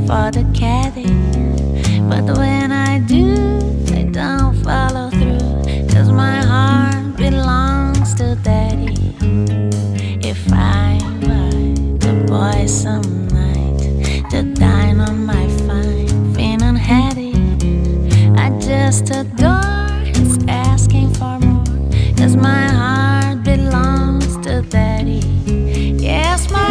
for the caddy. But when I do, I don't follow through, 'cause my heart belongs to daddy. If I invite the boys some night to dine on my fine Finn and Hattie, I just adore his asking for more, 'cause my heart